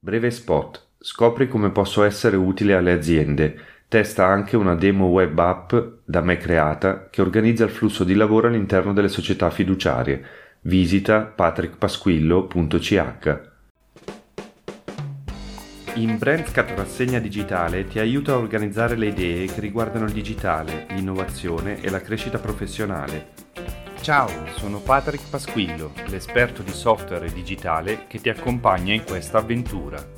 Breve spot. Scopri come posso essere utile alle aziende. Testa anche una demo web app da me creata che organizza il flusso di lavoro all'interno delle società fiduciarie. Visita patrickpasquillo.ch. In Brandscat Rassegna Digitale ti aiuto a organizzare le idee che riguardano il digitale, l'innovazione e la crescita professionale. Ciao, sono Patrick Pasquillo, l'esperto di software digitale che ti accompagna in questa avventura.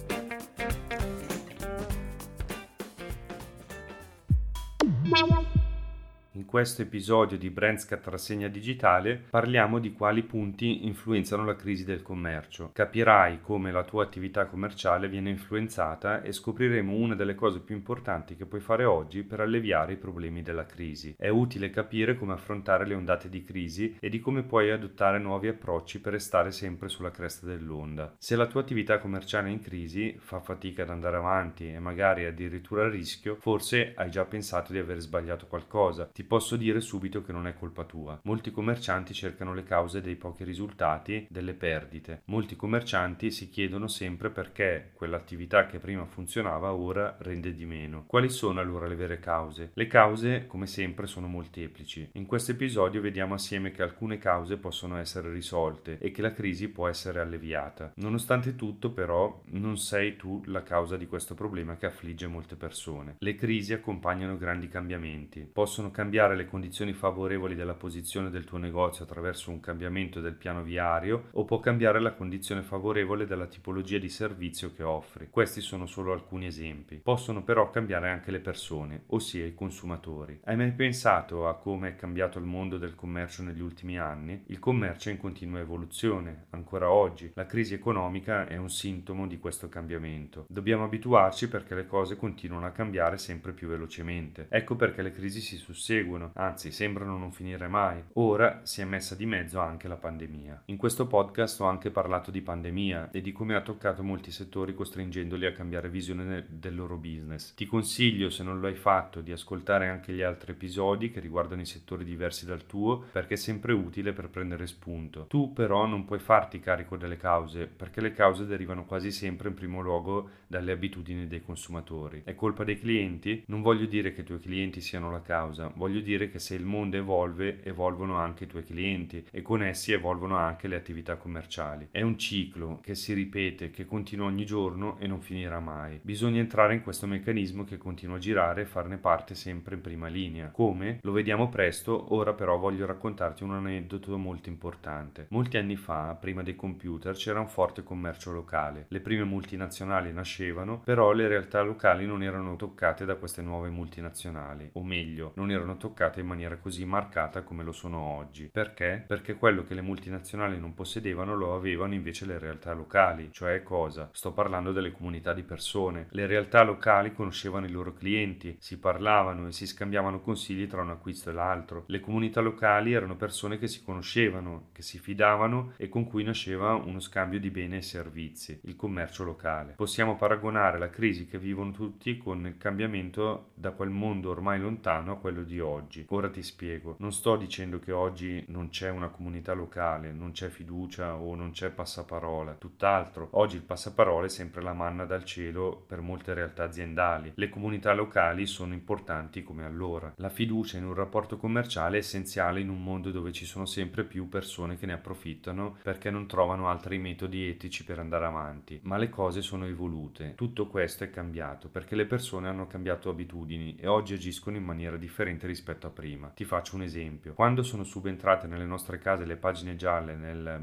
In questo episodio di Brandscat Rassegna Digitale parliamo di quali punti influenzano la crisi del commercio. Capirai come la tua attività commerciale viene influenzata e scopriremo una delle cose più importanti che puoi fare oggi per alleviare i problemi della crisi. È utile capire come affrontare le ondate di crisi e di come puoi adottare nuovi approcci per restare sempre sulla cresta dell'onda. Se la tua attività commerciale è in crisi, fa fatica ad andare avanti e magari addirittura a rischio, forse hai già pensato di aver sbagliato qualcosa. Ti posso dire subito che non è colpa tua. Molti commercianti cercano le cause dei pochi risultati, delle perdite. Molti commercianti si chiedono sempre perché quell'attività che prima funzionava ora rende di meno. Quali sono allora le vere cause? Le cause, come sempre, sono molteplici. In questo episodio vediamo assieme che alcune cause possono essere risolte e che la crisi può essere alleviata. Nonostante tutto, però, non sei tu la causa di questo problema che affligge molte persone. Le crisi accompagnano grandi cambiamenti. Possono cambiare le condizioni favorevoli della posizione del tuo negozio attraverso un cambiamento del piano viario o può cambiare la condizione favorevole della tipologia di servizio che offri. Questi sono solo alcuni esempi. Possono però cambiare anche le persone, ossia i consumatori. Hai mai pensato a come è cambiato il mondo del commercio negli ultimi anni? Il commercio è in continua evoluzione. Ancora oggi la crisi economica è un sintomo di questo cambiamento. Dobbiamo abituarci perché le cose continuano a cambiare sempre più velocemente. Ecco perché le crisi si susseguono, anzi sembrano non finire mai. Ora si è messa di mezzo anche la pandemia. In questo podcast ho anche parlato di pandemia e di come ha toccato molti settori costringendoli a cambiare visione del loro business. Ti consiglio, se non lo hai fatto, di ascoltare anche gli altri episodi che riguardano i settori diversi dal tuo, perché è sempre utile per prendere spunto. Tu però non puoi farti carico delle cause, perché le cause derivano quasi sempre in primo luogo dalle abitudini dei consumatori. È colpa dei clienti? Non voglio dire che i tuoi clienti siano la causa, voglio dire che se il mondo evolve, evolvono anche i tuoi clienti e con essi evolvono anche le attività commerciali. È un ciclo che si ripete, che continua ogni giorno e non finirà mai. Bisogna entrare in questo meccanismo che continua a girare e farne parte sempre in prima linea. Come? Lo vediamo presto, ora però voglio raccontarti un aneddoto molto importante. Molti anni fa, prima dei computer, c'era un forte commercio locale. Le prime multinazionali nascevano, però le realtà locali non erano toccate da queste nuove multinazionali, o meglio, non erano toccate in maniera così marcata come lo sono oggi. Perché? Perché quello che le multinazionali non possedevano lo avevano invece le realtà locali. Cioè cosa? Sto parlando delle comunità di persone. Le realtà locali conoscevano i loro clienti, si parlavano e si scambiavano consigli tra un acquisto e l'altro. Le comunità locali erano persone che si conoscevano, che si fidavano e con cui nasceva uno scambio di beni e servizi, il commercio locale. Possiamo paragonare la crisi che vivono tutti con il cambiamento da quel mondo ormai lontano a quello di oggi. Ora ti spiego. Non sto dicendo che oggi non c'è una comunità locale, non c'è fiducia o non c'è passaparola. Tutt'altro. Oggi il passaparola è sempre la manna dal cielo per molte realtà aziendali. Le comunità locali sono importanti come allora. La fiducia in un rapporto commerciale è essenziale in un mondo dove ci sono sempre più persone che ne approfittano perché non trovano altri metodi etici per andare avanti. Ma le cose sono evolute. Tutto questo è cambiato perché le persone hanno cambiato abitudini e oggi agiscono in maniera differente rispetto a prima. Ti faccio un esempio. Quando sono subentrate nelle nostre case le pagine gialle nel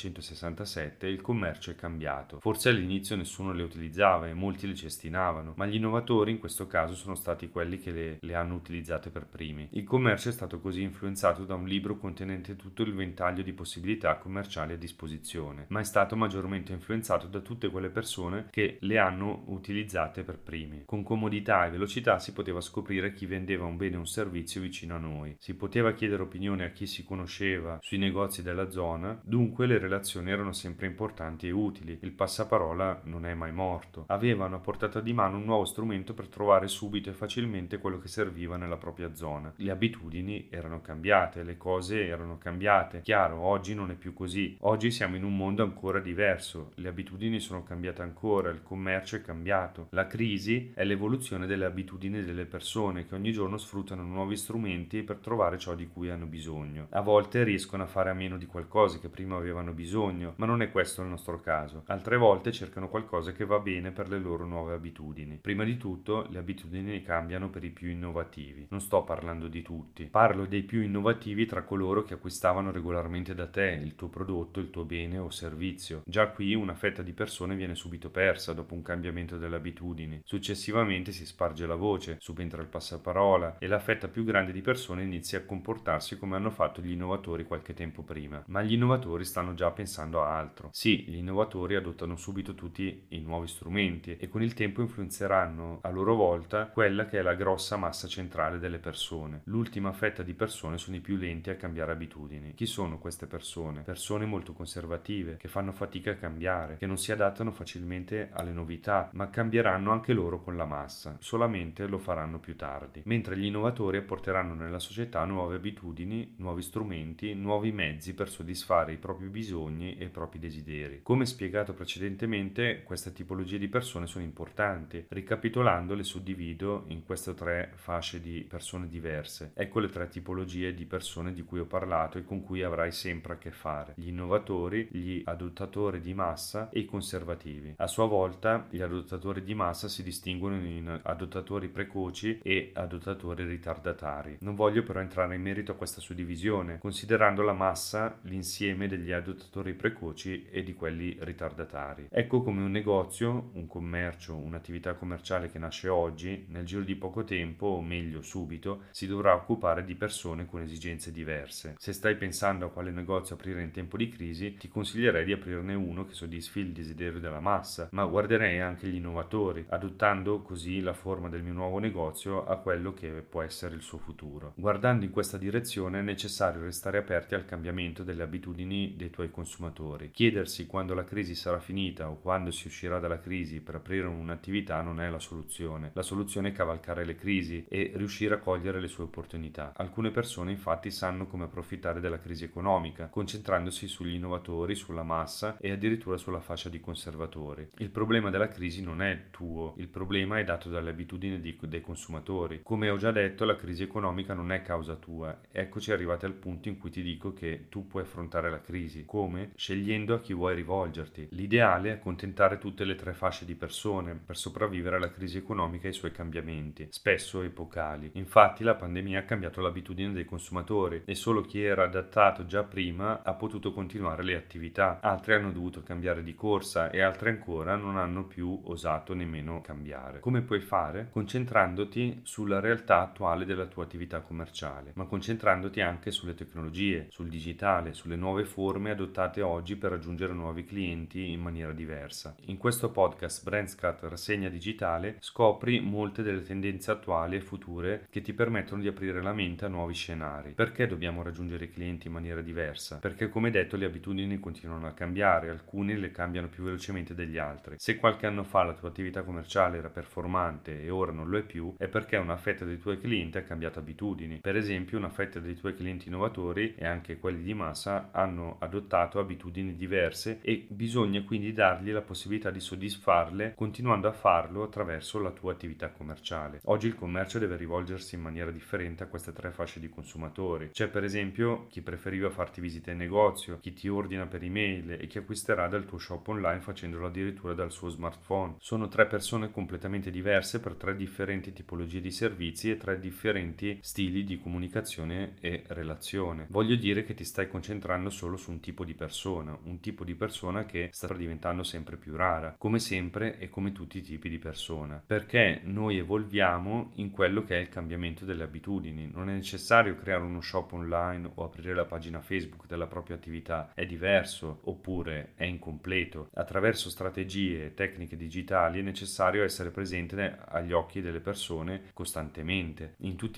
1967, il commercio è cambiato. Forse all'inizio nessuno le utilizzava e molti le cestinavano, ma gli innovatori in questo caso sono stati quelli che le hanno utilizzate per primi. Il commercio è stato così influenzato da un libro contenente tutto il ventaglio di possibilità commerciali a disposizione, ma è stato maggiormente influenzato da tutte quelle persone che le hanno utilizzate per primi. Con comodità e velocità si poteva scoprire chi vendeva un bene o un servizio fosse vicino a noi. Si poteva chiedere opinione a chi si conosceva sui negozi della zona, dunque le relazioni erano sempre importanti e utili. Il passaparola non è mai morto. Avevano a portata di mano un nuovo strumento per trovare subito e facilmente quello che serviva nella propria zona. Le abitudini erano cambiate, le cose erano cambiate. Chiaro, oggi non è più così. Oggi siamo in un mondo ancora diverso. Le abitudini sono cambiate ancora, il commercio è cambiato. La crisi è l'evoluzione delle abitudini delle persone che ogni giorno sfruttano nuovi strumenti per trovare ciò di cui hanno bisogno. A volte riescono a fare a meno di qualcosa che prima avevano bisogno, ma non è questo il nostro caso. Altre volte cercano qualcosa che va bene per le loro nuove abitudini. Prima di tutto, le abitudini cambiano per i più innovativi. Non sto parlando di tutti. Parlo dei più innovativi tra coloro che acquistavano regolarmente da te il tuo prodotto, il tuo bene o servizio. Già qui una fetta di persone viene subito persa dopo un cambiamento delle abitudini. Successivamente si sparge la voce, subentra il passaparola e la fetta più grande di persone inizia a comportarsi come hanno fatto gli innovatori qualche tempo prima. Ma gli innovatori stanno già pensando a altro. Sì, gli innovatori adottano subito tutti i nuovi strumenti e con il tempo influenzeranno a loro volta quella che è la grossa massa centrale delle persone. L'ultima fetta di persone sono i più lenti a cambiare abitudini. Chi sono queste persone? Persone molto conservative, che fanno fatica a cambiare, che non si adattano facilmente alle novità, ma cambieranno anche loro con la massa, solamente lo faranno più tardi. Mentre gli innovatori apporteranno nella società nuove abitudini, nuovi strumenti, nuovi mezzi per soddisfare i propri bisogni e i propri desideri. Come spiegato precedentemente, queste tipologie di persone sono importanti. Ricapitolando, le suddivido in queste tre fasce di persone diverse. Ecco le tre tipologie di persone di cui ho parlato e con cui avrai sempre a che fare: gli innovatori, gli adottatori di massa e i conservativi. A sua volta, gli adottatori di massa si distinguono in adottatori precoci e adottatori ritardatari. Non voglio però entrare in merito a questa suddivisione, considerando la massa l'insieme degli adottatori precoci e di quelli ritardatari. Ecco come un negozio, un commercio, un'attività commerciale che nasce oggi, nel giro di poco tempo, o meglio subito, si dovrà occupare di persone con esigenze diverse. Se stai pensando a quale negozio aprire in tempo di crisi, ti consiglierei di aprirne uno che soddisfi il desiderio della massa, ma guarderei anche gli innovatori, adottando così la forma del mio nuovo negozio a quello che può essere il suo futuro. Guardando in questa direzione è necessario restare aperti al cambiamento delle abitudini dei tuoi consumatori. Chiedersi quando la crisi sarà finita o quando si uscirà dalla crisi per aprire un'attività non è la soluzione. La soluzione è cavalcare le crisi e riuscire a cogliere le sue opportunità. Alcune persone infatti sanno come approfittare della crisi economica, concentrandosi sugli innovatori, sulla massa e addirittura sulla fascia di conservatori. Il problema della crisi non è tuo, il problema è dato dalle abitudini dei consumatori. Come ho già detto, la crisi economica non è causa tua. Eccoci arrivati al punto in cui ti dico che tu puoi affrontare la crisi. Come? Scegliendo a chi vuoi rivolgerti. L'ideale è accontentare tutte le tre fasce di persone per sopravvivere alla crisi economica e ai suoi cambiamenti, spesso epocali. Infatti la pandemia ha cambiato l'abitudine dei consumatori e solo chi era adattato già prima ha potuto continuare le attività. Altri hanno dovuto cambiare di corsa e altri ancora non hanno più osato nemmeno cambiare. Come puoi fare? Concentrandoti sulla realtà attuale della tua attività commerciale, ma concentrandoti anche sulle tecnologie, sul digitale, sulle nuove forme adottate oggi per raggiungere nuovi clienti in maniera diversa. In questo podcast BrandScat Rassegna Digitale scopri molte delle tendenze attuali e future che ti permettono di aprire la mente a nuovi scenari. Perché dobbiamo raggiungere i clienti in maniera diversa? Perché, come detto, le abitudini continuano a cambiare, alcuni le cambiano più velocemente degli altri. Se qualche anno fa la tua attività commerciale era performante e ora non lo è più, è perché una fetta dei tuoi clienti ha cambiato abitudini. Per esempio, una fetta dei tuoi clienti innovatori e anche quelli di massa hanno adottato abitudini diverse e bisogna quindi dargli la possibilità di soddisfarle continuando a farlo attraverso la tua attività commerciale. Oggi il commercio deve rivolgersi in maniera differente a queste tre fasce di consumatori. C'è per esempio chi preferiva farti visita in negozio, chi ti ordina per email e chi acquisterà dal tuo shop online facendolo addirittura dal suo smartphone. Sono tre persone completamente diverse per tre differenti tipologie di servizi e tre differenti stili di comunicazione e relazione. Voglio dire che ti stai concentrando solo su un tipo di persona che sta diventando sempre più rara, come sempre e come tutti i tipi di persona, perché noi evolviamo in quello che è il cambiamento delle abitudini. Non è necessario creare uno shop online o aprire la pagina Facebook della propria attività, è diverso oppure è incompleto. Attraverso strategie e tecniche digitali è necessario essere presente agli occhi delle persone costantemente, in tutti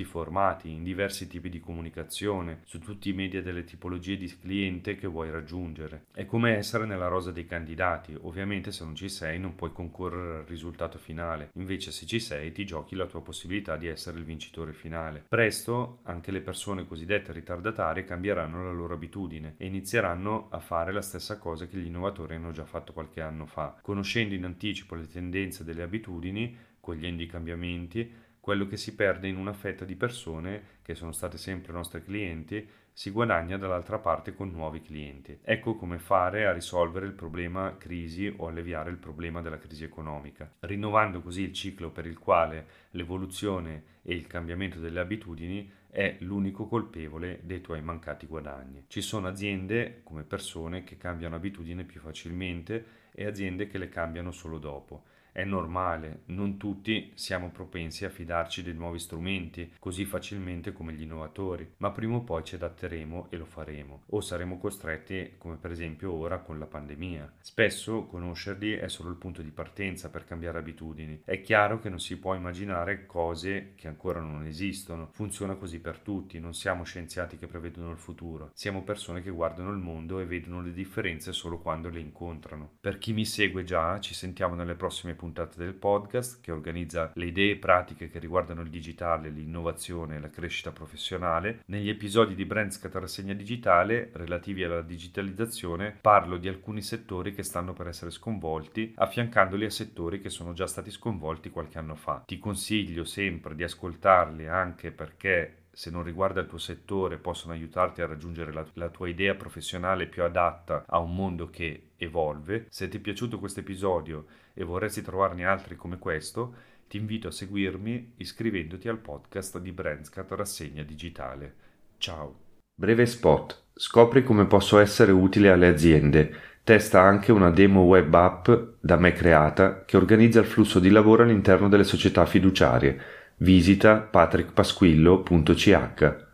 tutti i formati, in diversi tipi di comunicazione, su tutti i media delle tipologie di cliente che vuoi raggiungere. È come essere nella rosa dei candidati. Ovviamente se non ci sei non puoi concorrere al risultato finale, invece se ci sei ti giochi la tua possibilità di essere il vincitore finale. Presto anche le persone cosiddette ritardatarie cambieranno la loro abitudine e inizieranno a fare la stessa cosa che gli innovatori hanno già fatto qualche anno fa, conoscendo in anticipo le tendenze delle abitudini, cogliendo i cambiamenti. Quello che si perde in una fetta di persone che sono state sempre nostri clienti si guadagna dall'altra parte con nuovi clienti. Ecco come fare a risolvere il problema crisi o alleviare il problema della crisi economica, rinnovando così il ciclo per il quale l'evoluzione e il cambiamento delle abitudini è l'unico colpevole dei tuoi mancati guadagni. Ci sono aziende come persone che cambiano abitudini più facilmente e aziende che le cambiano solo dopo. È normale, non tutti siamo propensi a fidarci dei nuovi strumenti così facilmente come gli innovatori, ma prima o poi ci adatteremo e lo faremo, o saremo costretti, come per esempio ora con la pandemia. Spesso conoscerli è solo il punto di partenza per cambiare abitudini. È chiaro che non si può immaginare cose che ancora non esistono. Funziona così per tutti, non siamo scienziati che prevedono il futuro, siamo persone che guardano il mondo e vedono le differenze solo quando le incontrano. Per chi mi segue già, ci sentiamo nelle prossime puntate del podcast che organizza le idee pratiche che riguardano il digitale, l'innovazione e la crescita professionale. Negli episodi di Brandscat Rassegna Digitale relativi alla digitalizzazione parlo di alcuni settori che stanno per essere sconvolti, affiancandoli a settori che sono già stati sconvolti qualche anno fa. Ti consiglio sempre di ascoltarli anche perché se non riguarda il tuo settore possono aiutarti a raggiungere la tua idea professionale più adatta a un mondo che evolve. Se ti è piaciuto questo episodio e vorresti trovarne altri come questo, ti invito a seguirmi iscrivendoti al podcast di Brandscat Rassegna Digitale. Ciao! Breve spot. Scopri come posso essere utile alle aziende. Testa anche una demo web app da me creata che organizza il flusso di lavoro all'interno delle società fiduciarie. Visita patrickpasquillo.ch.